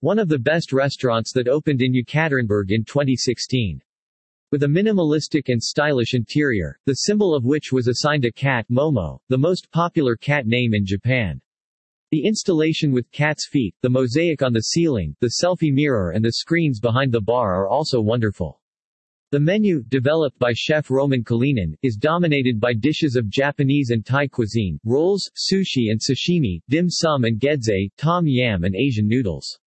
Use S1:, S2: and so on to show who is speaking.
S1: one of the best restaurants that opened in Yekaterinburg in 2016. With a minimalistic and stylish interior, the symbol of which was assigned a cat, Momo, the most popular cat name in Japan. The installation with cat's feet, the mosaic on the ceiling, the selfie mirror and the screens behind the bar are also wonderful. The menu, developed by chef Roman Kalinin, is dominated by dishes of Japanese and Thai cuisine, rolls, sushi and sashimi, dim sum and gedze, tom yam and Asian noodles.